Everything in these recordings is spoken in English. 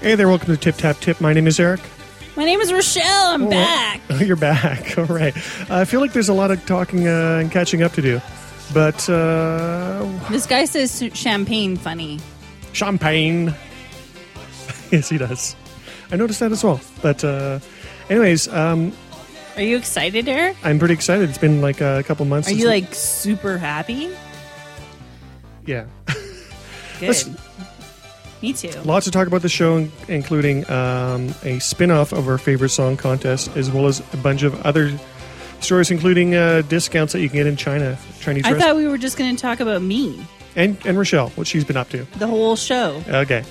Hey there, welcome to Tip Tap Tip. My name is Eric. My name is Rochelle. I'm back. Oh, you're back. All right. I feel like there's a lot of talking and catching up to do. But, This guy says champagne funny. champagne. Yes, he does. I noticed that as well. But, anyways, Are you excited, Eric? I'm pretty excited. It's been like a couple months. Are you like super happy? Yeah. Good. Listen. Me too. Lots to talk about the show, including a spin-off of our favorite song contest, as well as a bunch of other stories, including discounts that you can get in China. Chinese I restaurants. thought we were just going to talk about me. And Rochelle, what she's been up to. The whole show. Okay.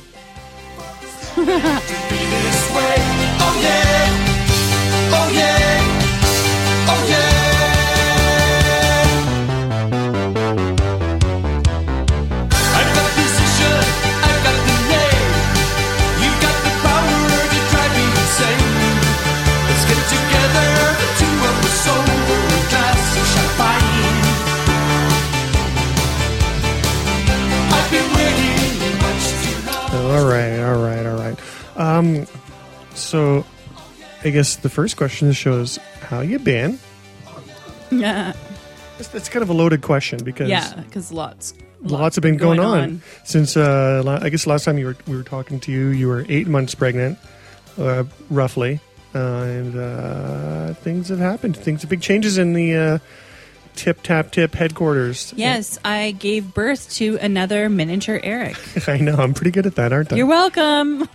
All right. So, I guess the first question of the show is, how you been? Yeah. That's kind of a loaded question because because lots have been going on since I guess last time we were talking to you. You were 8 months pregnant, roughly, and things have happened. Big changes in the Tip Tap Tip headquarters. Yes, I gave birth to another miniature Eric. I know, I'm pretty good at that, aren't I? You're welcome.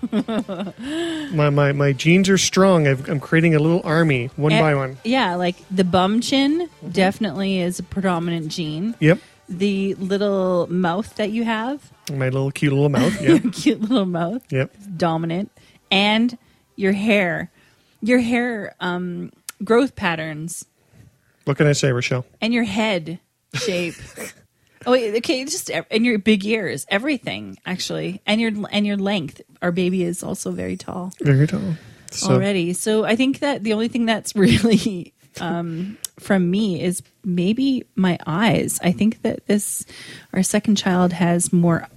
My genes are strong. I'm creating a little army, one by one. Yeah, like the bum chin definitely is a predominant gene. Yep. The little mouth that you have. My little cute little mouth. Yeah. Cute little mouth. Yep. Dominant. And your hair. Your hair growth patterns. What can I say, Rochelle? And your head shape. Oh, wait, okay, and your big ears, everything actually, and your length. Our baby is also very tall. Very tall. Already. So I think that the only thing that's really from me is maybe my eyes. I think that our second child has more.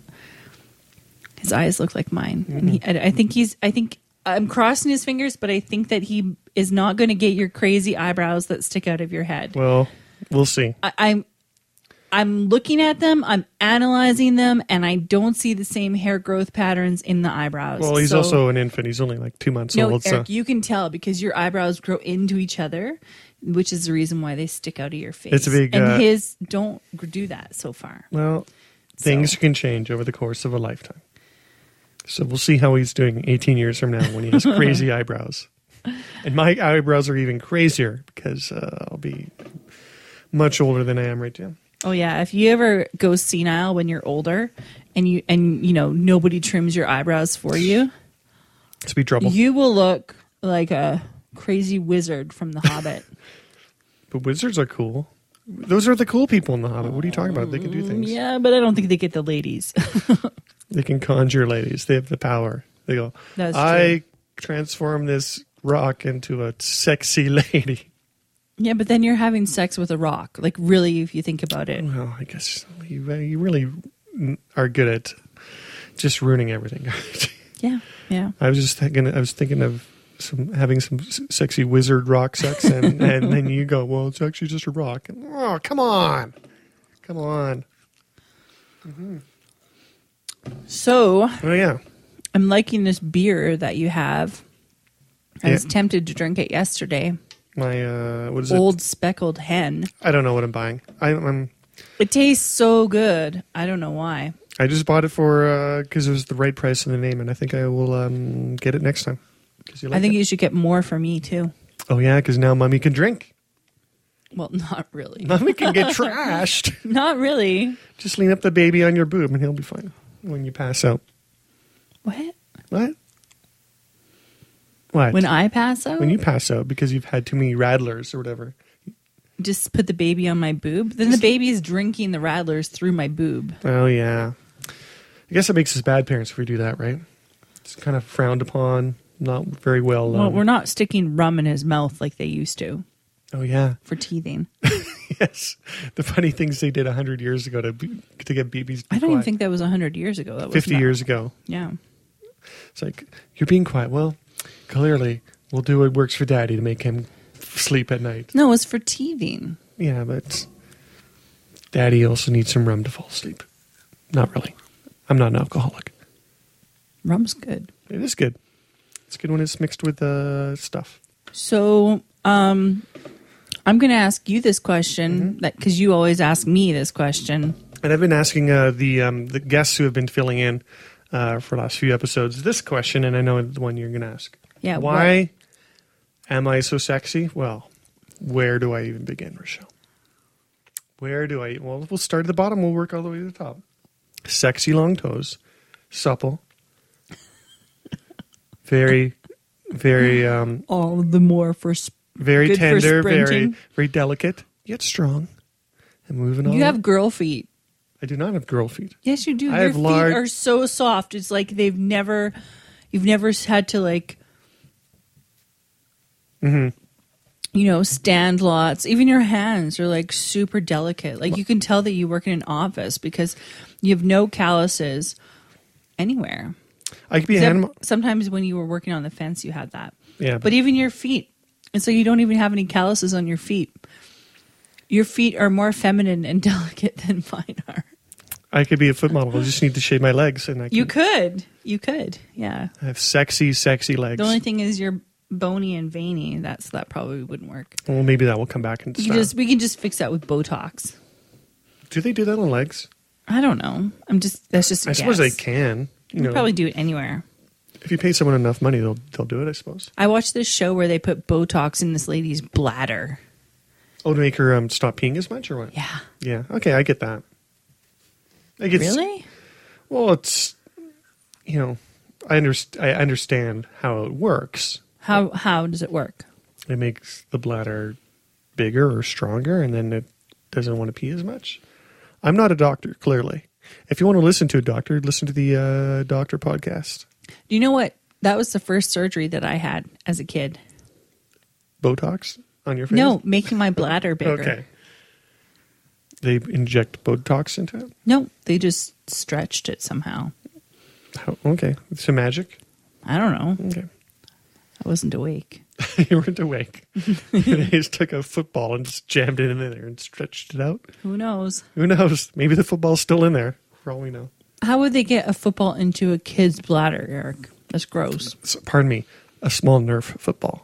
His eyes look like mine, and I think I'm crossing his fingers, but I think that he is not going to get your crazy eyebrows that stick out of your head. Well, we'll see. I'm looking at them, I'm analyzing them, and I don't see the same hair growth patterns in the eyebrows. Well, he's also an infant. He's only like 2 months old. Eric, you can tell because your eyebrows grow into each other, which is the reason why they stick out of your face. It's a big... And his don't do that so far. Well, things can change over the course of a lifetime. So we'll see how he's doing 18 years from now when he has crazy eyebrows. And my eyebrows are even crazier because I'll be much older than I am right now. Oh yeah, if you ever go senile when you're older and you nobody trims your eyebrows for you, it's be trouble. You will look like a crazy wizard from The Hobbit. But wizards are cool. Those are the cool people in The Hobbit. What are you talking about? They can do things. Yeah, but I don't think they get the ladies. They can conjure ladies. They have the power. They go, That's true. I transform this rock into a sexy lady. Yeah, but then you're having sex with a rock. Like, really, if you think about it. Well, I guess you really are good at just ruining everything. Yeah. I was thinking of having some sexy wizard rock sex, and then you go, well, it's actually just a rock. And, oh, come on. Mm-hmm. So, oh yeah, I'm liking this beer that you have. I was tempted to drink it yesterday. My what is Old it? Speckled Hen. I don't know what I'm buying. I'm. It tastes so good. I don't know why. I just bought it for because it was the right price in the name, and I think I will get it next time. I think you should get more for me too. Oh yeah, because now Mommy can drink. Well, not really. Mommy can get trashed. Not really. Just lean up the baby on your boob, and he'll be fine when you pass out. What? What? When I pass out? When you pass out because you've had too many Radlers or whatever. Just put the baby on my boob? Then the baby is drinking the Radlers through my boob. Oh, yeah. I guess it makes us bad parents if we do that, right? It's kind of frowned upon, not very well. Well, we're not sticking rum in his mouth like they used to. Oh, yeah. For teething. Yes. The funny things they did 100 years ago to get babies to be I don't even quiet. think that was 100 years ago. That was 50 years ago. Yeah. It's like, you're being quiet. Well, clearly, we'll do what works for Daddy to make him sleep at night. No, it's for teething. Yeah, but Daddy also needs some rum to fall asleep. Not really. I'm not an alcoholic. Rum's good. It is good. It's good when it's mixed with stuff. So, I'm going to ask you this question because you always ask me this question. And I've been asking the guests who have been filling in for the last few episodes this question, and I know the one you're going to ask. Yeah. Why am I so sexy? Well, where do I even begin, Rochelle? Well, we'll start at the bottom. We'll work all the way to the top. Sexy long toes, supple, very, very, all the more for very good tender, for very, sprinting. very delicate, yet strong. And moving on. You have girl feet. I do not have girl feet. Yes, you do. I Your have feet large- are so soft. It's like you've never had to like, stand lots. Even your hands are like super delicate. Like you can tell that you work in an office because you have no calluses anywhere. I could be a Except hand. sometimes when you were working on the fence, you had that. Yeah, But even your feet, and so you don't even have any calluses on your feet. Your feet are more feminine and delicate than mine are. I could be a foot model. I just need to shave my legs, and You could, yeah. I have sexy, sexy legs. The only thing is you're bony and veiny. That probably wouldn't work. Well, maybe that will come back into style. We can just fix that with Botox. Do they do that on legs? I don't know. That's just. I suppose they can. You can probably do it anywhere. If you pay someone enough money, they'll do it. I suppose. I watched this show where they put Botox in this lady's bladder. Oh, to make her stop peeing as much, or what? Yeah. Yeah. Okay, I get that. Really? Well, it's I understand how it works. How does it work? It makes the bladder bigger or stronger, and then it doesn't want to pee as much. I'm not a doctor, clearly. If you want to listen to a doctor, listen to the doctor podcast. Do you know what? That was the first surgery that I had as a kid. Botox on your face? No, making my bladder bigger. Okay. They inject Botox into it? No, they just stretched it somehow. Okay. Some magic? I don't know. Okay. I wasn't awake. You weren't awake. They just took a football and just jammed it in there and stretched it out. Who knows? Who knows? Maybe the football's still in there, for all we know. How would they get a football into a kid's bladder, Eric? That's gross. Pardon me. A small Nerf football.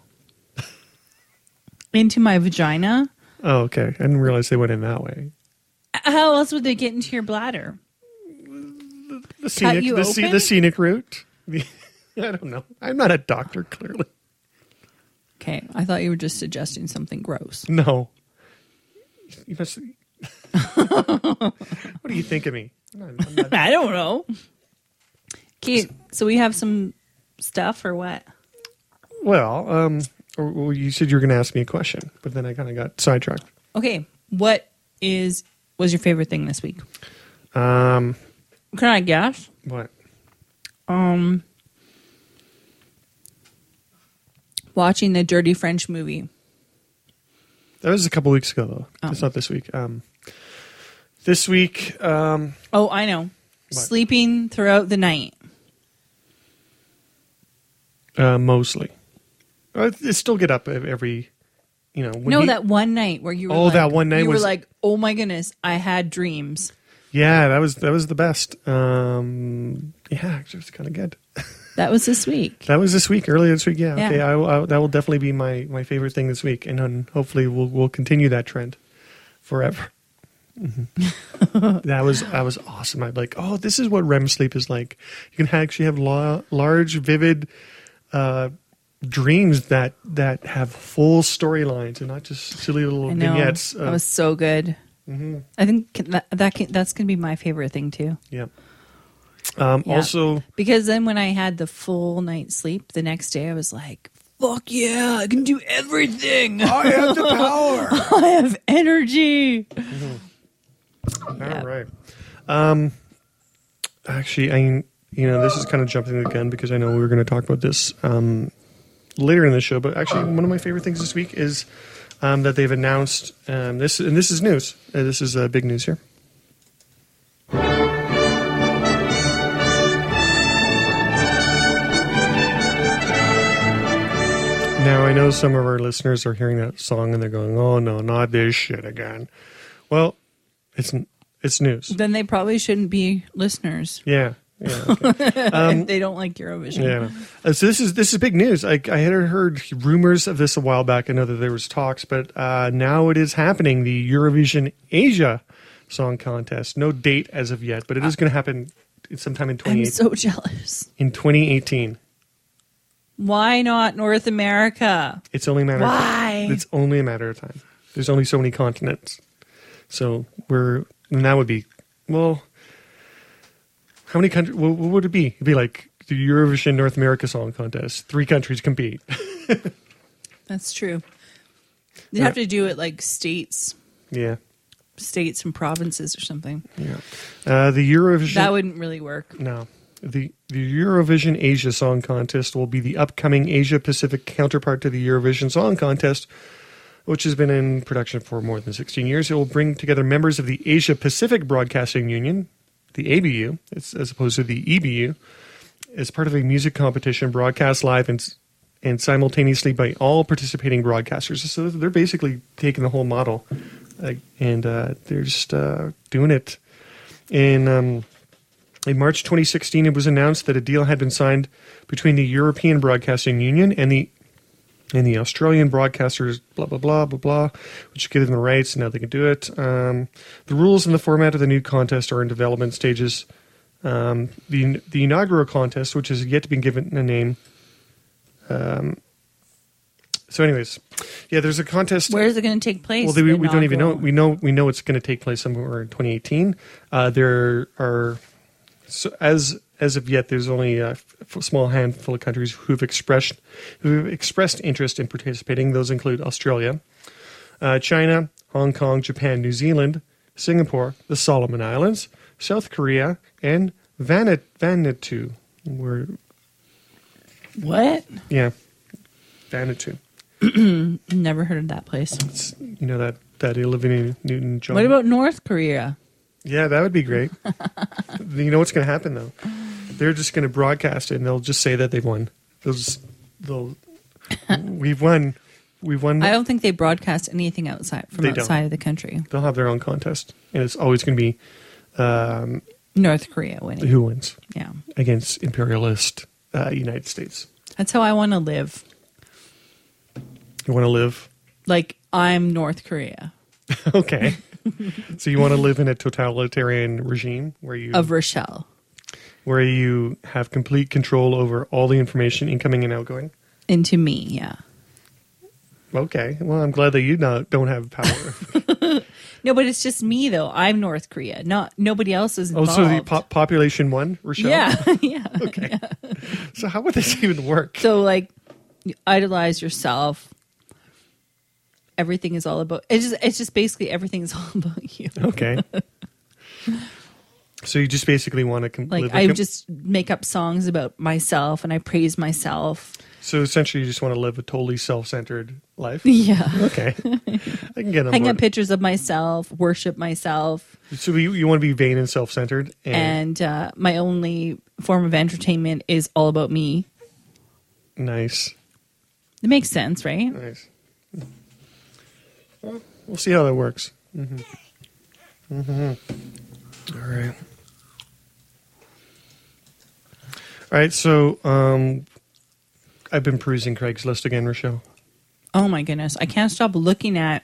Into my vagina? Oh, okay. I didn't realize they went in that way. How else would they get into your bladder? The scenic, you the open? scenic route. I don't know. I'm not a doctor, clearly. Okay, I thought you were just suggesting something gross. No. You must. What do you think of me? I'm not- I don't know. Okay, so we have some stuff or what? Well, or you said you were going to ask me a question, but then I kind of got sidetracked. Okay, what was your favorite thing this week? What? Can I guess? Watching the Dirty French movie. That was a couple weeks ago, though. Oh. It's not this week. This week, Oh, I know. Sleeping throughout the night. mostly. I still get up every, That one night where you were that one night you were was- like, oh my goodness, I had dreams. Yeah, that was the best. Yeah, it was kind of good. That was this week. That was this week, earlier this week. Yeah, Yeah. okay. That will definitely be my favorite thing this week, and then hopefully we'll continue that trend forever. Mm-hmm. that was awesome. I'm like, oh, this is what REM sleep is like. You can actually have large, vivid dreams that have full storylines and not just silly little I know. vignettes. That was so good. Mm-hmm. I think that's going to be my favorite thing too. Yeah. Yeah. Also, Because then when I had the full night's sleep the next day, I was like, fuck yeah, I can do everything. I have the power. I have energy. All right. Actually, this is kind of jumping the gun because I know we were going to talk about this later in the show. But actually, one of my favorite things this week is that they've announced this, and this is news. This is big news here. I know some of our listeners are hearing that song and they're going, "Oh no, not this shit again." Well, it's news. Then they probably shouldn't be listeners. Yeah. Okay. If they don't like Eurovision. Yeah. So this is big news. I had heard rumors of this a while back. I know that there was talks, but now it is happening. The Eurovision Asia Song Contest. No date as of yet, but it is going to happen sometime in 2018. I'm so jealous. In 2018. Why not North America? It's only a matter. Why? It's only a matter of time. There's only so many continents, so and that would be how many countries? What would it be? It'd be like the Eurovision North America Song Contest. 3 countries compete. That's true. You'd have to do it like states. Yeah. States and provinces or something. Yeah. The Eurovision. That wouldn't really work. No. The Eurovision Asia Song Contest will be the upcoming Asia Pacific counterpart to the Eurovision Song Contest, which has been in production for more than 16 years. It will bring together members of the Asia Pacific Broadcasting Union, the ABU, as opposed to the EBU, as part of a music competition broadcast live and simultaneously by all participating broadcasters. So they're basically taking the whole model and they're just doing it. In March 2016, it was announced that a deal had been signed between the European Broadcasting Union and the Australian broadcasters, blah, blah, blah, blah, blah, which gave them the rights, and now they can do it. The rules and the format of the new contest are in development stages. The inaugural contest, which has yet to be given a name. So anyways, yeah, there's a contest. Where is it going to take place? Well, we don't even know. We know it's going to take place somewhere in 2018. There are... So as of yet, there's only a small handful of countries who've expressed interest in participating. Those include Australia, China, Hong Kong, Japan, New Zealand, Singapore, the Solomon Islands, South Korea, and Vanuatu. What? Yeah, Vanuatu. Never heard of that place. It's, that Olivia Newton-John. What about North Korea? Yeah, that would be great. You know what's going to happen, though? They're just going to broadcast it, and they'll just say that they've won. We've won. I don't think they broadcast anything outside of the country. They'll have their own contest, and it's always going to be North Korea winning. Who wins? Yeah, against imperialist United States. That's how I want to live. You want to live like I'm North Korea. Okay. So you want to live in a totalitarian regime of Rochelle, where you have complete control over all the information incoming and outgoing into me. Yeah. Okay. Well, I'm glad that you don't have power. No, but it's just me though. I'm North Korea. Nobody else is involved. Oh, so the population won, Rochelle? Yeah. Yeah. Okay. Yeah. So how would this even work? So like, you idolize yourself. Everything is all about. It's just basically everything is all about you. Okay. So you just basically want to I just make up songs about myself and I praise myself. So essentially, you just want to live a totally self-centered life. Yeah. Okay. I can get on hang board. up pictures of myself, worship myself. So you want to be vain and self-centered, and my only form of entertainment is all about me. Nice. It makes sense, right? Nice. Well, we'll see how that works. Mm-hmm. Mm-hmm. All right. All right, so I've been perusing Craigslist again, Rochelle. Oh my goodness. I can't stop looking at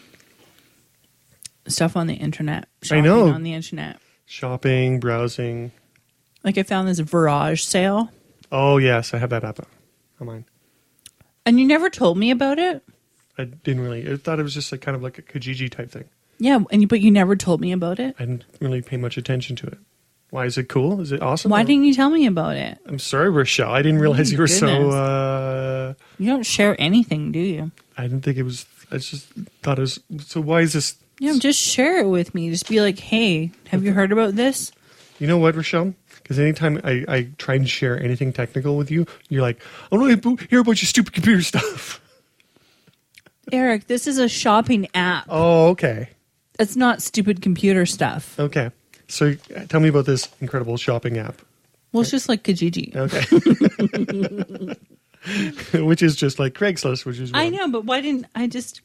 stuff on the internet. I know. On the internet. Shopping, browsing. Like I found this Virage sale. Oh, yes, I have that app on mine. And you never told me about it? I didn't really. I thought it was just kind of like a Kijiji type thing. Yeah, but you never told me about it? I didn't really pay much attention to it. Why? Is it cool? Is it awesome? Why didn't you tell me about it? I'm sorry, Rochelle. I didn't realize you were so... You don't share anything, do you? I didn't think it was... I just thought it was... So why is this... Yeah, just share it with me. Just be like, hey, have you heard about this? You know what, Rochelle? Because anytime I try and share anything technical with you, you're like, I want to hear about your stupid computer stuff. Eric, this is a shopping app. Oh, okay. It's not stupid computer stuff. Okay. So tell me about this incredible shopping app. Well, it's just like Kijiji. Okay. which is just like Craigslist, which is I know, but why didn't I just?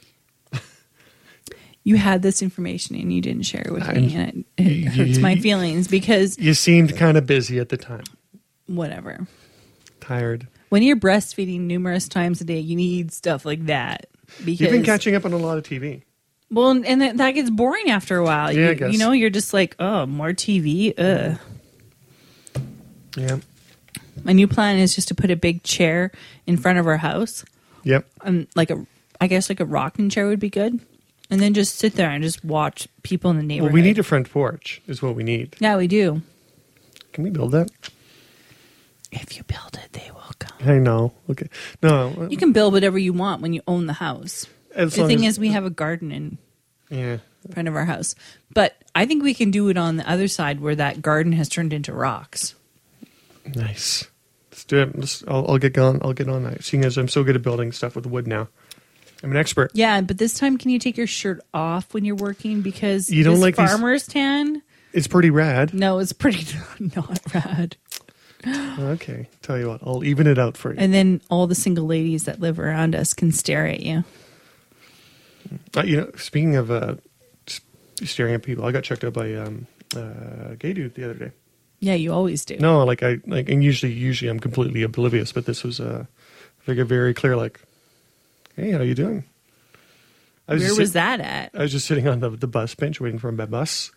You had this information and you didn't share it with me, and it hurts my feelings because you seemed kind of busy at the time. Whatever. Tired. When you're breastfeeding numerous times a day, you need stuff like that. Because You've been catching up on a lot of TV. Well, and that gets boring after a while. Yeah, I guess. You know, you're just like, oh, more TV. Ugh. Yeah. My new plan is just to put a big chair in front of our house. Yep. I guess like a rocking chair would be good. And then just sit there and just watch people in the neighborhood. Well, we need a front porch is what we need. Yeah, we do. Can we build that? If you build it, they will come. I know. Okay. No. You can build whatever you want when you own the house. The thing is, we have a garden in front of our house. But I think we can do it on the other side where that garden has turned into rocks. Nice. Let's do it. I'll get going. I'll get on that. Seeing as I'm so good at building stuff with wood now. I'm an expert. Yeah, but this time, can you take your shirt off when you're working? Because you don't like farmer's tan. It's pretty rad. No, it's pretty not rad. Okay. Tell you what, I'll even it out for you. And then all the single ladies that live around us can stare at you. Speaking of staring at people, I got checked out by a gay dude the other day. Yeah, you always do. No, and usually I'm completely oblivious, but this was very clear. Like, hey, how you doing? Where was that at? I was just sitting on the bus bench waiting for my bus.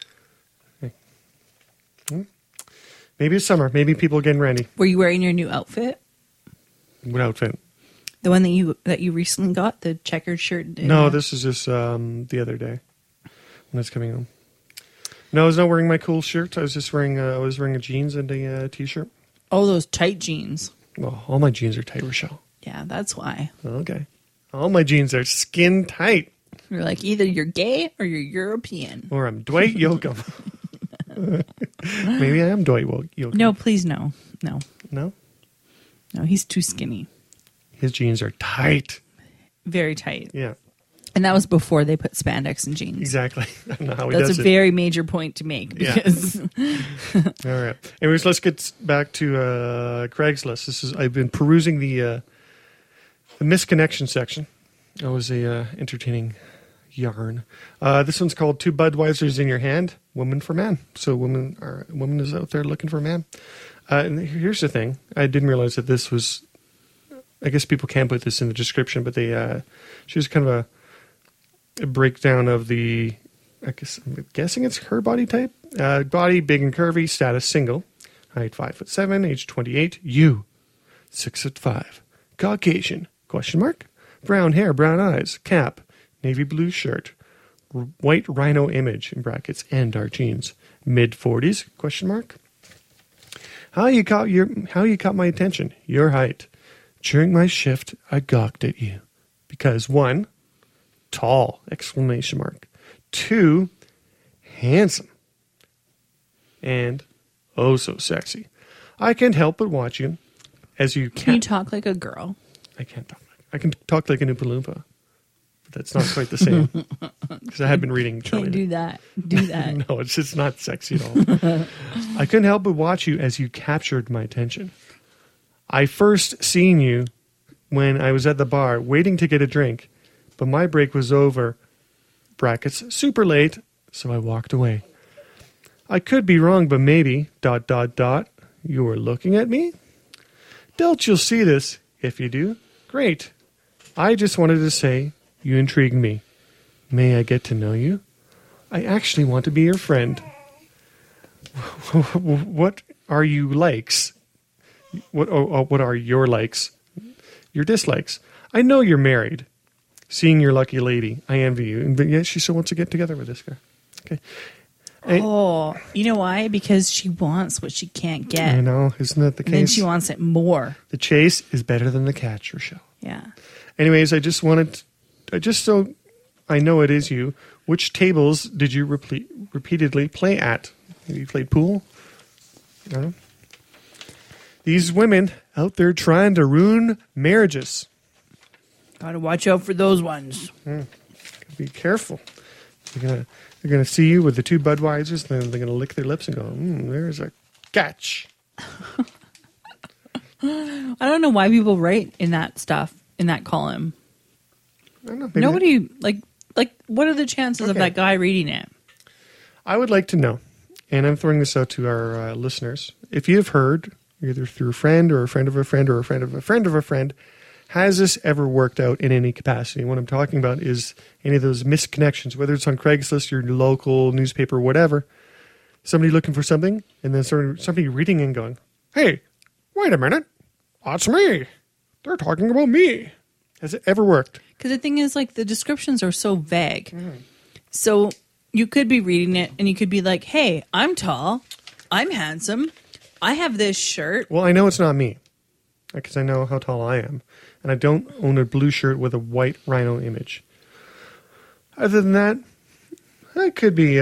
Okay. Maybe it's summer. Maybe people are getting ready. Were you wearing your new outfit? What outfit? The one that you recently got, the checkered shirt. No, this is just the other day when I was coming home. No, I was not wearing my cool shirt. I was just wearing a jeans and a t-shirt. Oh, those tight jeans. Well, all my jeans are tight, Rochelle. Yeah, that's why. Okay. All my jeans are skin tight. You're like, either you're gay or you're European. Or I'm Dwight Yoakam. Maybe I am Dwight Yoakam. No, please, no. No? No, he's too skinny. His jeans are tight. Very tight. Yeah. And that was before they put spandex in jeans. Exactly. I don't know how he That's does a it. very major point to make. Because All right. Anyways, let's get back to Craigslist. I've been perusing the misconnection section. That was a entertaining yarn. This one's called Two Budweisers in Your Hand, Woman for Man. So woman is out there looking for a man. And here's the thing. I didn't realize that this was, I guess people can put this in the description, but she was kind of a breakdown of I'm guessing it's her body type. Body, big and curvy, status single. Height 5'7", age 28. You, 6'5", Caucasian, ? Brown hair, brown eyes, cap, navy blue shirt, white rhino image, in brackets, and dark jeans. Mid-40s, ? How you caught my attention? Your height. During my shift, I gawked at you. Because 1, tall, ! 2, handsome. And oh so sexy. I can't help but watch you as you can you talk like a girl? I can't talk. I can talk like an Oompa Loompa, but that's not quite the same. Because I had been reading Charlie. Can't do that. Do that. No, it's just not sexy at all. I couldn't help but watch you as you captured my attention. I first seen you when I was at the bar waiting to get a drink, but my break was over, brackets, super late, so I walked away. I could be wrong, but maybe, ... you were looking at me? Don't you'll see this. If you do, great. I just wanted to say you intrigue me. May I get to know you? I actually want to be your friend. What are you likes? What are your likes? Your dislikes? I know you're married. Seeing your lucky lady, I envy you. But yet she still wants to get together with this guy. Okay. Oh, you know why? Because she wants what she can't get. I know. Isn't that the case? And then she wants it more. The chase is better than the catch, Rochelle. Yeah. Anyways, just so I know it is you, which tables did you repeatedly play at? Have you played pool? No? These women out there trying to ruin marriages. Gotta watch out for those ones. Be careful. They're gonna see you with the two Budweisers, and then they're gonna lick their lips and go, "There's a catch." I I don't know why people write in that stuff, in that column. I don't know. Maybe Nobody, like, what are the chances of Okay. that guy reading it? I would like to know, and I'm throwing this out to our listeners. If you have heard, either through a friend or a friend of a friend or a friend of a friend of a friend, has this ever worked out in any capacity? What I'm talking about is any of those missed connections, whether it's on Craigslist, your local newspaper, whatever. Somebody looking for something, and then somebody reading and going, "Hey, wait a minute, that's me. They're talking about me." Has it ever worked? Because the thing is, like, the descriptions are so vague. So you could be reading it and you could be like, hey, I'm tall. I'm handsome. I have this shirt. Well, I know it's not me, because I know how tall I am. And I don't own a blue shirt with a white rhino image. Other than that, it could be...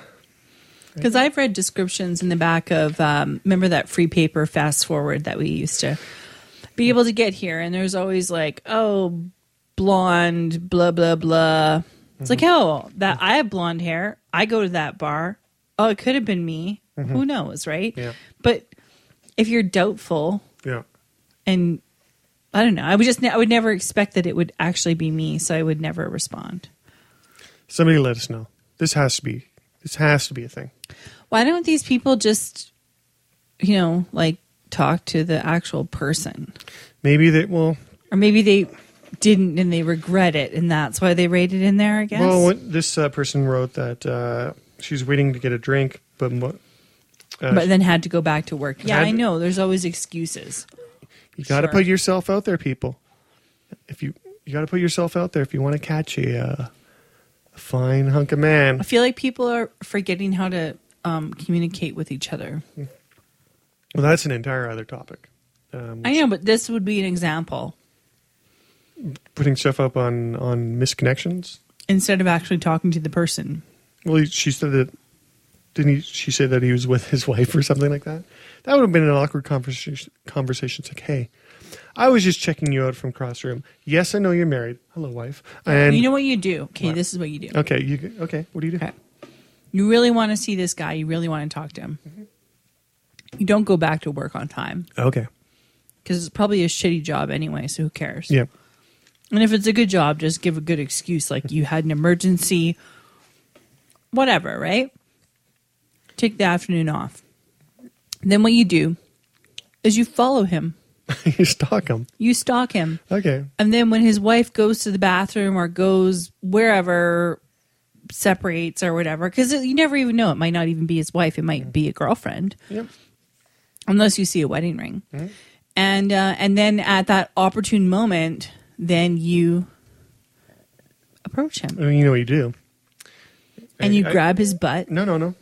Because I've read descriptions in the back of, remember that free paper Fast Forward that we used to be able to get here? And there's always like, oh, blonde, blah, blah, blah. It's like, oh, that I have blonde hair. I go to that bar. Oh, it could have been me. Who knows, right? Yeah. But if you're doubtful, Yeah. and I don't know, I would never expect that it would actually be me, so I would never respond. Somebody let us know. This has to be a thing. Why don't these people just, like talk to the actual person? Maybe they... Well... Or maybe they didn't and they regret it, and that's why they write it in there, I guess. Well, this person wrote that she's waiting to get a drink, but then had to go back to work. Yeah, Had- I know. There's always excuses. you got to Sure. put yourself out there, people. If you got to put yourself out there if you want to catch a fine hunk of I man. feel like people are forgetting how to communicate with each other. Well, that's an entire other topic. I know, but this would be an example. Putting stuff up on misconnections. Instead of actually talking to the person. Well, she said that. Didn't she say that he was with his wife or something like that? That would have been an awkward conversation. It's like, hey, I was just checking you out from cross room. Yes, I know you're married. Hello, wife. And You know what you do? Okay, What? this is what you do. Okay, okay. What do you do? Okay. You really want to see this guy. You really want to talk to him. You don't go back to work on time Okay. because it's probably a shitty job anyway, so who cares? Yeah. And if it's a good job, just give a good excuse like you had an emergency, whatever, right? Take the afternoon off. Then what you do is you follow him. You stalk him. You stalk him. Okay. And then when his wife goes to the bathroom or goes wherever, separates or whatever, because you never even know. It might not even be his wife. It might be a girlfriend. Yep. Unless you see a wedding ring. And then at that opportune moment, then you approach him. I mean, you know what you do. And you grab his butt. No.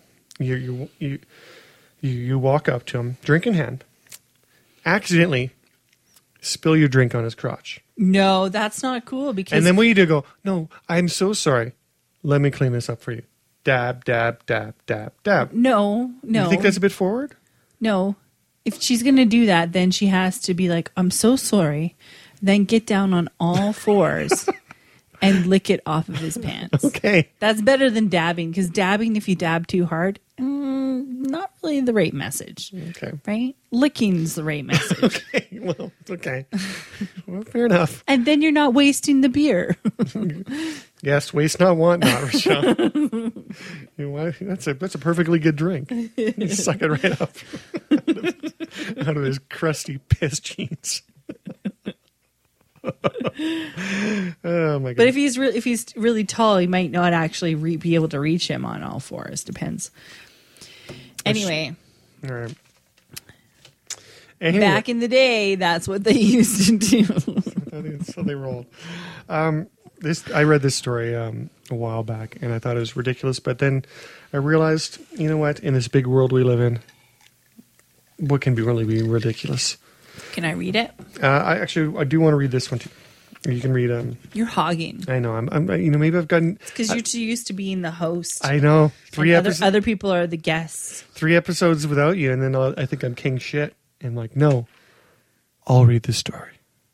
You walk up to him, drink in hand, accidentally spill your drink on his crotch. No, that's not cool because And then what you do, go, no, I'm so sorry. Let me clean this up for you. Dab, dab, dab, dab, dab. no. You think that's a bit forward? No. If she's going to do that, then she has to be like, I'm so sorry. Then get down on all fours and lick it off of his pants. Okay. That's better than dabbing because dabbing, if you dab too hard, not really the right message. Okay. Right? Licking's the right message. Okay. Well, okay. Well, fair enough. And then you're not wasting the beer. Yes, waste not, want not, Rochelle. You know what? That's a perfectly good drink. You suck it right up out of his crusty piss jeans. Oh my god! But if he's really tall, he might not actually be able to reach him on all fours. Depends. Anyway, all right. Anyway, back in the day, that's what they used to do. that's how they rolled. I read this story a while back, and I thought it was ridiculous. But then I realized, you know what? In this big world we live in, what can really be ridiculous? Can I read it? I do want to read this one too. You can read. You're hogging I know. I'm. Maybe I've gotten. because you're too used to being the host. I know. Three and episodes. Other people are the guests. 3 episodes without you, and then I think I'm king shit. And like, no, I'll read this story.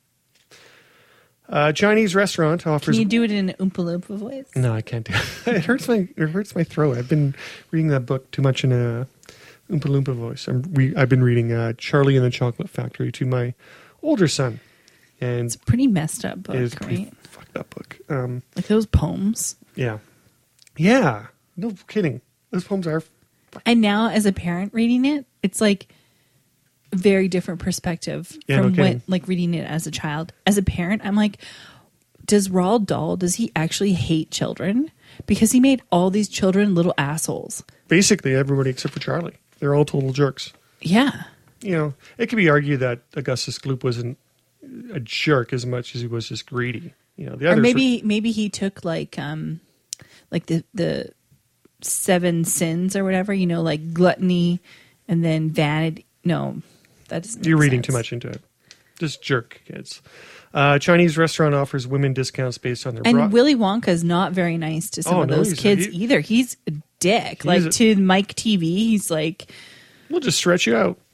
Chinese restaurant offers. Can you do it in an Oompa Loompa voice? No, I can't do it. It hurts my throat. I've been reading that book too much in a Oompa Loompa voice. I've been reading Charlie and the Chocolate Factory to my older son. And It's a pretty messed up book, it is a pretty right? fucked up book. Like those poems. Yeah. Yeah. No kidding. Those poems are... And now, as a parent reading it, it's like a very different perspective Yeah, no from kidding. when, like, reading it as a child. As a parent, I'm like, does Roald Dahl, does he actually hate children? Because he made all these children little assholes. Basically, everybody except for Charlie. They're all total jerks. Yeah. You know, it could be argued that Augustus Gloop wasn't a jerk as much as he was just greedy. You know, the Or others maybe he took like the 7 sins or whatever, you know, like gluttony and then vanity. No, that doesn't make You're reading sense. too much into it. Just jerk kids. Chinese restaurant offers women discounts based on their And Willy Wonka's not very nice to some Oh, of no, those he's- kids he- either. He's a dick. Like to Mike TV, he's like, We'll just stretch you out.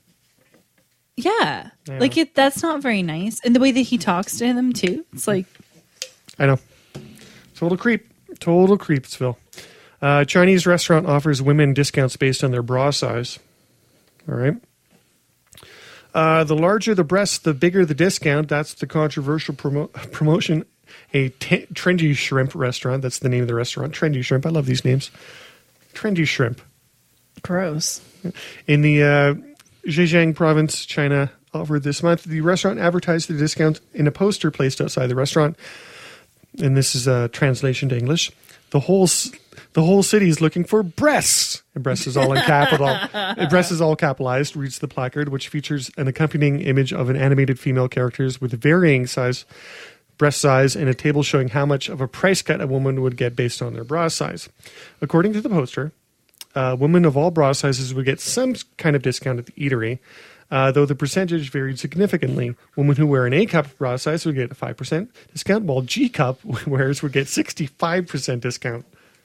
yeah. Yeah. Like that's not very nice. And the way that he talks to them too. It's like, I know. Total creep. Total creepsville. Chinese restaurant offers women discounts based on their bra size. All right. The larger the breast, the bigger the discount. That's the controversial promotion. A trendy shrimp restaurant. That's the name of the restaurant. Trendy shrimp. I love these names. Trendy shrimp. gross. In the Zhejiang province, China, offered this month. The restaurant advertised the discount in a poster placed outside the restaurant. And this is a translation to English. The whole city is looking for breasts. And breasts is all in capital. Breasts is all capitalized, reads the placard, which features an accompanying image of an animated female characters with varying breast size, and a table showing how much of a price cut a woman would get based on their bra size. According to the poster, women of all bra sizes would get some kind of discount at the eatery, though the percentage varied significantly. Women who wear an A-cup bra size would get a 5% discount, while G-cup wearers would get 65% discount.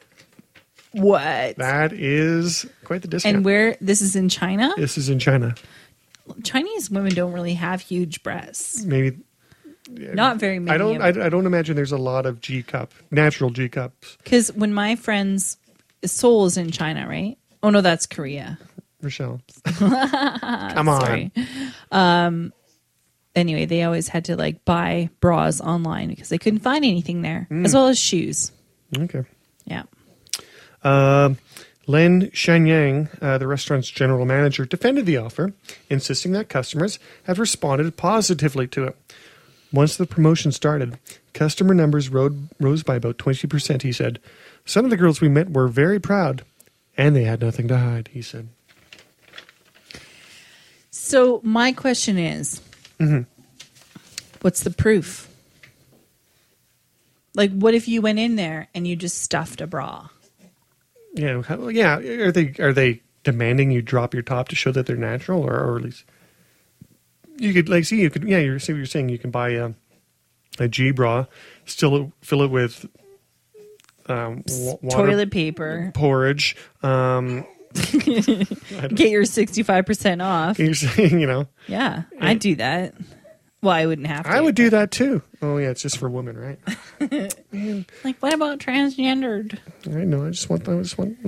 What? That is quite the discount. And where this is in China? This is in China. Chinese women don't really have huge breasts. Maybe Not very many. I don't imagine there's a lot of G-cup, natural G-cups. Because when my friends, Seoul is in China, right? Oh no, that's Korea. Rochelle, come on. Sorry. Anyway, they always had to like buy bras online because they couldn't find anything there, as well as shoes. Okay. Yeah. Len Shanyang, the restaurant's general manager, defended the offer, insisting that customers have responded positively to it. Once the promotion started, customer numbers rose by about 20%, he said. Some of the girls we met were very proud, and they had nothing to hide, he said. So my question is, what's the proof? Like, what if you went in there and you just stuffed a bra? Yeah, Are they demanding you drop your top to show that they're natural, or at least you could you're saying you can buy a G bra, still fill it with water, Toilet paper. porridge. Get your 65% off. You're saying, Yeah, I'd do that. Well, I wouldn't have to. I would do that too. Oh yeah, it's just for women, right? Like, what about transgendered? I know. I just want my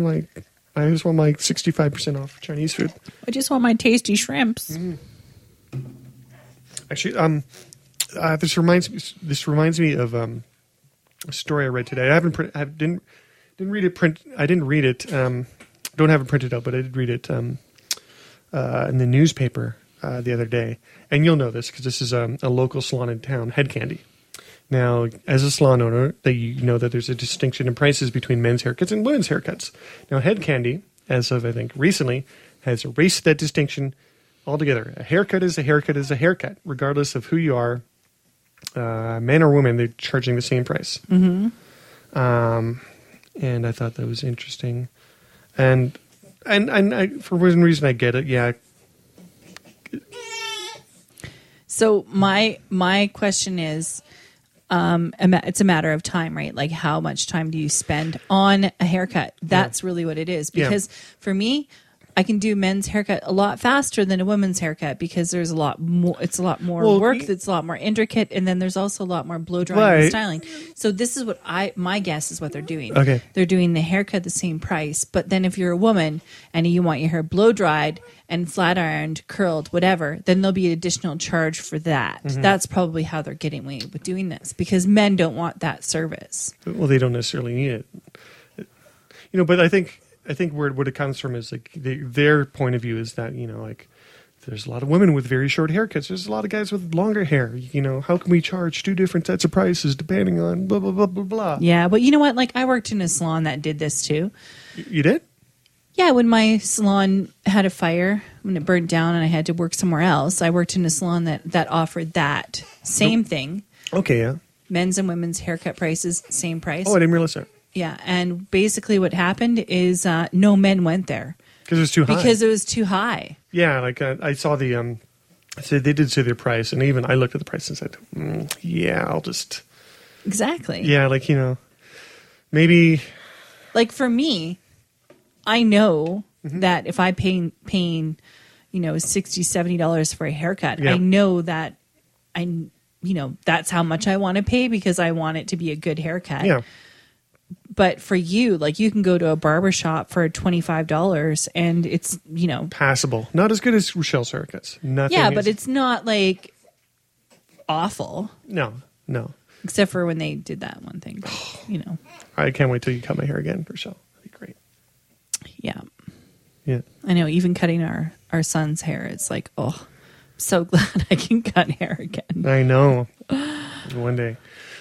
65% off Chinese food. I just want my tasty shrimps. Actually, this reminds me of a story I read today. I didn't read it. I didn't read it. Don't have it printed out, but I did read it in the newspaper the other day. And you'll know this because this is a local salon in town, Head Candy. Now, as a salon owner, you know that there's a distinction in prices between men's haircuts and women's haircuts. Now, Head Candy, as of I think recently, has erased that distinction altogether. A haircut is a haircut is a haircut, regardless of who you are, men or women. They're charging the same price. Mm-hmm. And I thought that was interesting, and I, for one reason I get it. Yeah. So my question is, it's a matter of time, right? Like, how much time do you spend on a haircut? That's really what it is. Because for me, I can do men's haircut a lot faster than a woman's haircut because there's a lot more. It's a lot more work. It's a lot more intricate, and then there's also a lot more blow drying and styling. So this is what my guess is what they're doing. Okay, they're doing the haircut the same price, but then if you're a woman and you want your hair blow dried and flat ironed, curled, whatever, then there'll be an additional charge for that. Mm-hmm. That's probably how they're getting away with doing this because men don't want that service. Well, they don't necessarily need it, But I think where what it comes from is like their point of view is that like there's a lot of women with very short haircuts. There's a lot of guys with longer hair. How can we charge two different sets of prices depending on blah blah blah blah blah? Yeah, but you know what? Like I worked in a salon that did this too. You did? Yeah, when my salon had a fire, when it burned down, and I had to work somewhere else, I worked in a salon that offered that same thing. Okay, yeah. Men's and women's haircut prices, same price. Oh, I didn't realize that. Yeah, and basically what happened is no men went there. Because it was too high. Because it was too high. Yeah, like I saw the, so they did say their price, and even I looked at the price and said, yeah, I'll just. Exactly. Yeah, like, maybe. Like for me, I know that if I paying $60, $70 for a haircut, I know that that's how much I want to pay because I want it to be a good haircut. Yeah. But for you, like you can go to a barber shop for $25 and it's, passable. Not as good as Rochelle's haircuts. Nothing. Yeah, but it's not like awful. No. Except for when they did that one thing. But, I can't wait till you cut my hair again, Rochelle. That'd be great. Yeah. Yeah. I know, even cutting our son's hair, it's like, oh, I'm so glad I can cut hair again. I know. One day.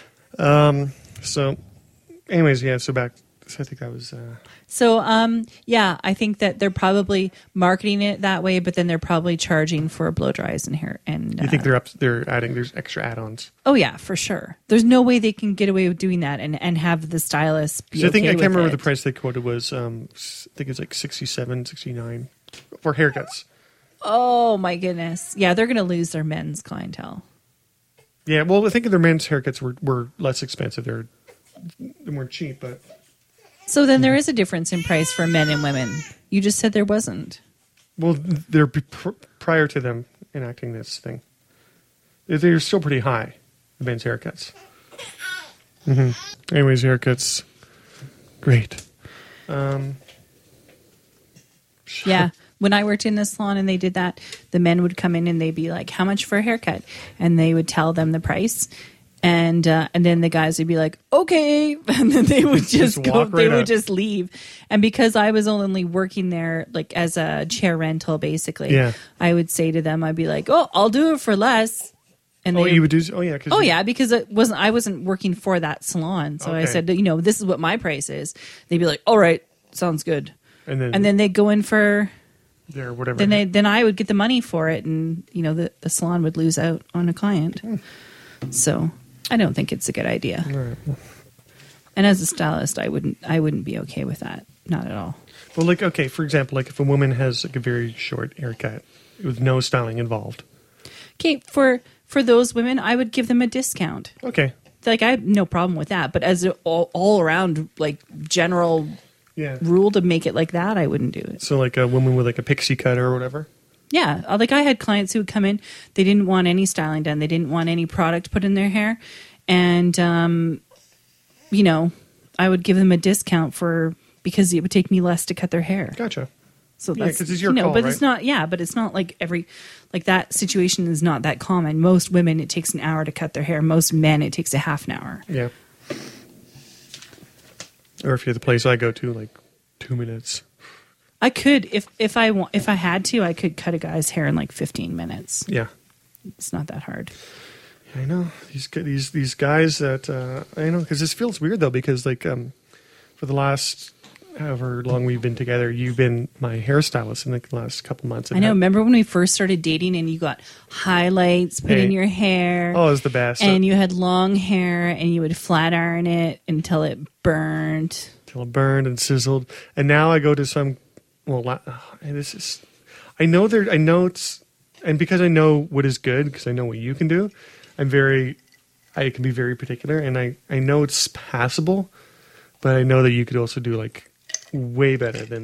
So anyways, yeah, so back, so I think that was... yeah, I think that they're probably marketing it that way, but then they're probably charging for blow dries and hair. And you think they're adding, there's extra add-ons? Oh, yeah, for sure. There's no way they can get away with doing that and have the stylist be okay I can't remember it. the price they quoted was, I think it's like $67, $69 for haircuts. Oh, my goodness. Yeah, they're going to lose their men's clientele. Yeah, well, I think their men's haircuts were less expensive. They weren't cheap, but... So then there is a difference in price for men and women. You just said there wasn't. Well, they're prior to them enacting this thing. They're still pretty high, the men's haircuts. Mm-hmm. Anyways, haircuts, great. Yeah. When I worked in the salon and they did that, the men would come in and they'd be like, how much for a haircut? And they would tell them the price. And then the guys would be like, okay. And then they would just go, they would just leave. And because I was only working there like as a chair rental, basically, I would say to them, I'd be like, oh, I'll do it for less. And you would do? Because I wasn't working for that salon. So I said, this is what my price is. They'd be like, all right, sounds good. And then they'd go in for their whatever. Then I would get the money for it, and the salon would lose out on a client. So I don't think it's a good idea. Right. And as a stylist, I wouldn't be okay with that. Not at all. Well, for example, like if a woman has like a very short haircut with no styling involved. Okay, for those women, I would give them a discount. Okay. Like I have no problem with that, but as an all around like general rule to make it like that, I wouldn't do it. So like a woman with like a pixie cut or whatever. Yeah, like I had clients who would come in, they didn't want any styling done, they didn't want any product put in their hair, and I would give them a discount because it would take me less to cut their hair. Gotcha. So that's because it's your call, but right? it's not. Yeah, but it's not like that situation is not that common. Most women, it takes an hour to cut their hair. Most men, it takes a half an hour. Yeah. Or if you're the place I go to, like 2 minutes. I could, if I had to, I could cut a guy's hair in like 15 minutes. Yeah, it's not that hard. I know these guys that I know, because this feels weird though, because like for the last however long we've been together, you've been my hairstylist in like the last couple months. I know. Remember when we first started dating and you got highlights put in your hair? Oh, it was the best. And you had long hair and you would flat iron it until it burned. Until it burned and sizzled. And now I go to some. Well, this is. I know it's, and because I know what is good, because I know what you can do, I can be very particular, and I know it's passable, but I know that you could also do like way better than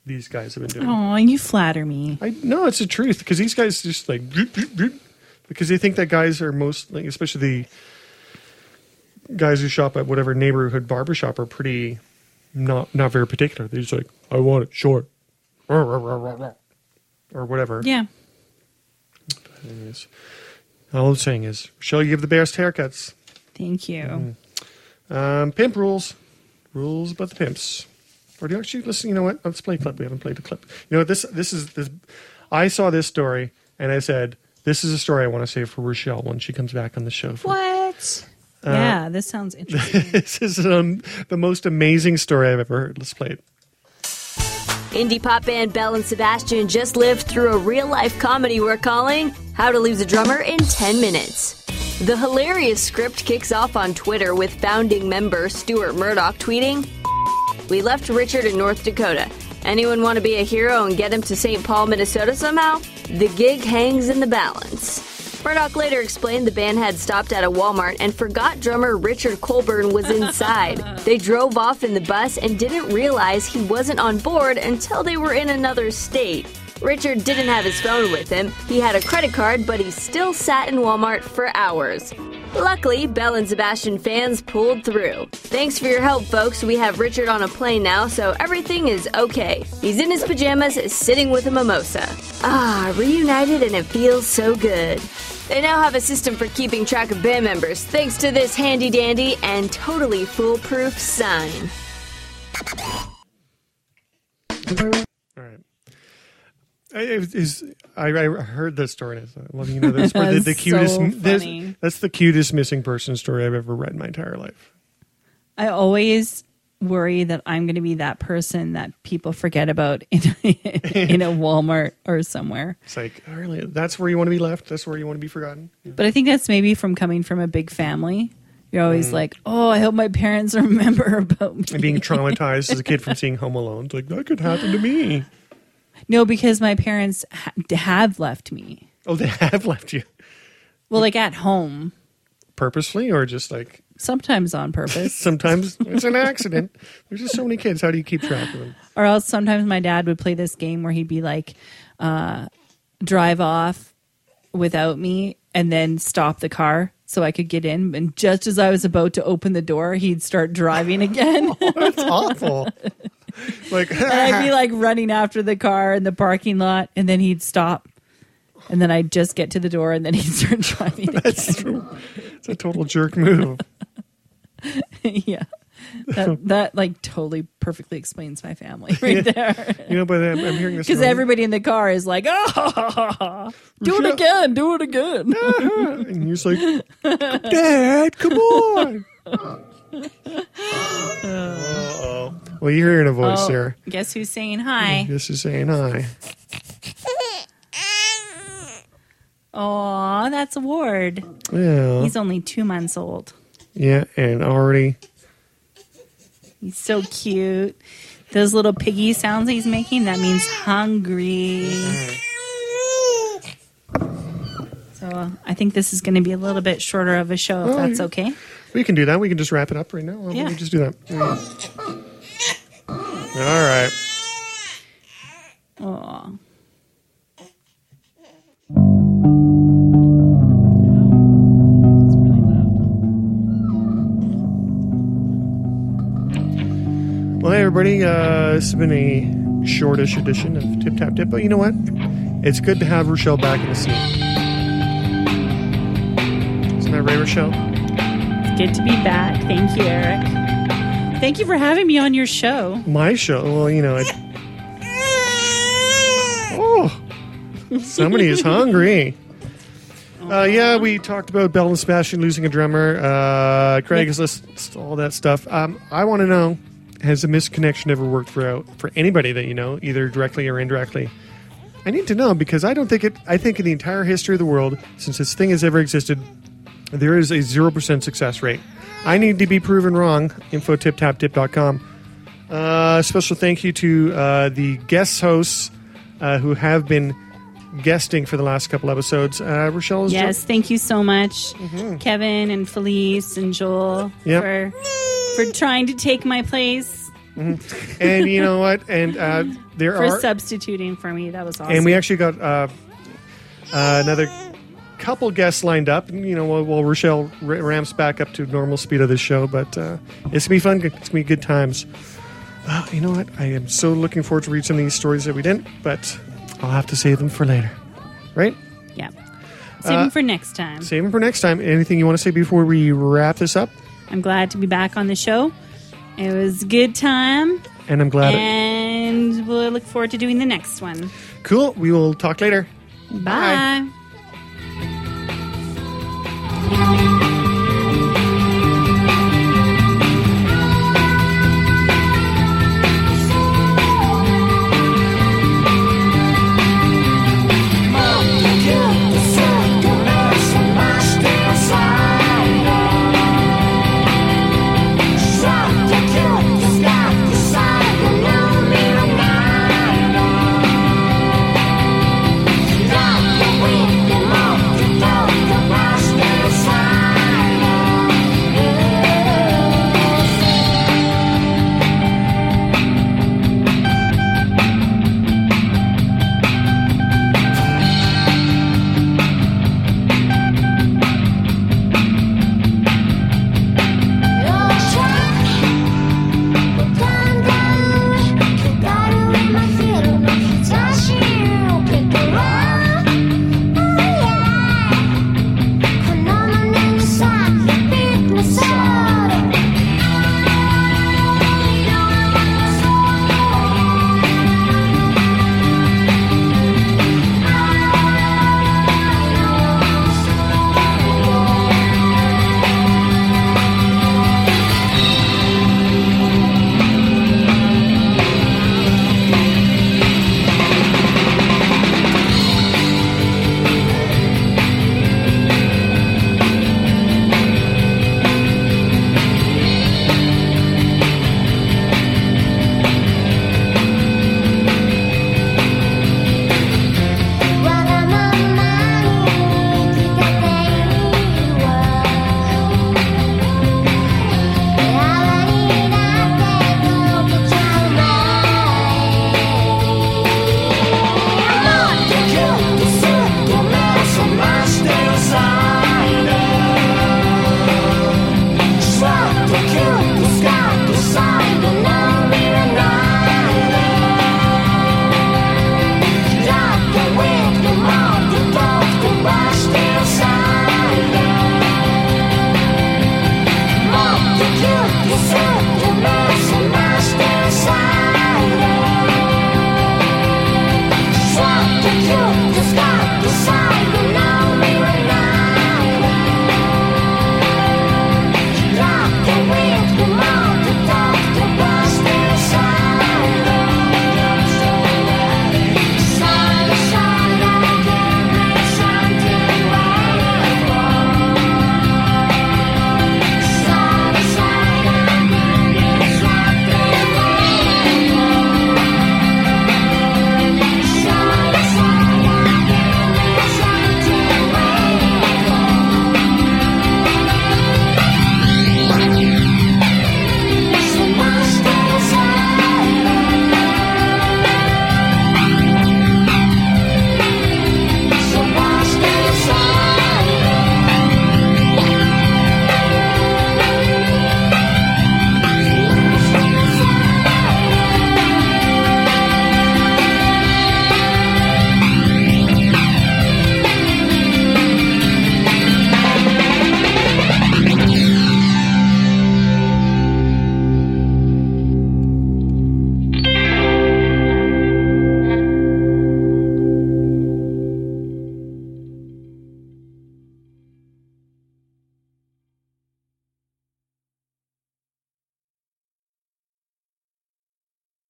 these guys have been doing. Oh, you flatter me. No, it's the truth, because these guys just like because they think that guys are most, like, especially the guys who shop at whatever neighborhood barbershop are pretty not very particular. They're just like, I want it short or whatever. Yeah. But anyways, all I'm saying is, Rochelle, you give the best haircuts. Thank you. Pimp rules about the pimps. Or do you actually listen? You know what? Let's play a clip. We haven't played a clip. You know, this is. I saw this story and I said, this is a story I want to save for Rochelle when she comes back on the show. What? Yeah, this sounds interesting. This is the most amazing story I've ever heard. Let's play it. Indie pop band Belle and Sebastian just lived through a real-life comedy we're calling How to Lose a Drummer in 10 Minutes. The hilarious script kicks off on Twitter with founding member Stuart Murdoch tweeting, "We left Richard in North Dakota. Anyone want to be a hero and get him to St. Paul, Minnesota somehow? The gig hangs in the balance." Murdoch later explained the band had stopped at a Walmart and forgot drummer Richard Colburn was inside. They drove off in the bus and didn't realize he wasn't on board until they were in another state. Richard didn't have his phone with him. He had a credit card, but he still sat in Walmart for hours. Luckily, Belle and Sebastian fans pulled through. "Thanks for your help, folks. We have Richard on a plane now, so everything is okay. He's in his pajamas, sitting with a mimosa. Ah, reunited, and it feels so good." They now have a system for keeping track of band members, thanks to this handy-dandy and totally foolproof sign. All right. I heard this story. Well, you know, that's where the cutest. So funny. That's the cutest missing person story I've ever read in my entire life. I always worry that I'm going to be that person that people forget about in a Walmart or somewhere. It's like, really, that's where you want to be left. That's where you want to be forgotten. But I think that's maybe from coming from a big family. You're always like, oh, I hope my parents remember about me. And being traumatized as a kid from seeing Home Alone. It's like, that could happen to me. No, because my parents have left me. Oh, they have left you. Well, like at home. Purposely or just like... Sometimes on purpose. Sometimes it's an accident. There's just so many kids. How do you keep track of them? Or else sometimes my dad would play this game where he'd be like, drive off without me and then stop the car so I could get in. And just as I was about to open the door, he'd start driving again. That's awful. Like, and I'd be like running after the car in the parking lot, and then he'd stop. And then I'd just get to the door, and then he'd start driving again. That's true. It's a total jerk move. Yeah. That like totally perfectly explains my family right there. You know, but I'm hearing this because everybody in the car is like, "Oh, do it again, do it again." And you're just like, "Dad, come on." Uh-oh. Well, you're hearing a voice there. Guess who's saying hi? Guess who's saying hi? Oh, that's Ward. Yeah. He's only 2 months old. Yeah, and already. He's so cute. Those little piggy sounds he's making, that means hungry. So I think this is going to be a little bit shorter of a show, if that's okay. We can do that. We can just wrap it up right now. Yeah. We can just do that. All right. Oh. Well, hey, everybody. This has been a shortish edition of Tip Tap Tip, but you know what? It's good to have Rochelle back in the scene. Isn't that right, Rochelle? It's good to be back. Thank you, Eric. Thank you for having me on your show. My show? Well, you know, oh, somebody is hungry. Yeah, we talked about Belle and Sebastian losing a drummer, Craigslist, all that stuff. I want to know, has a misconnection ever worked for anybody that you know, either directly or indirectly? I need to know, because I think in the entire history of the world, since this thing has ever existed, there is a 0% success rate. I need to be proven wrong. info@tiptaptip.com. Special thank you to the guest hosts who have been guesting for the last couple episodes. Rochelle? Yes, thank you so much, Kevin and Felice and Joel for trying to take my place And you know what? And there For are substituting for me. That was awesome. and we actually got another couple guests lined up. You know, while Rochelle ramps back up to normal speed of this show, but it's gonna be fun. It's gonna be good times. You know what? I am so looking forward to read some of these stories that we didn't, but I'll have to save them for later. Right? Yeah. Save them for next time. Save them for next time. Anything you want to say before we wrap this up? I'm glad to be back on the show. It was a good time. And I'm glad. And we'll look forward to doing the next one. Cool. We will talk later. Bye. Bye.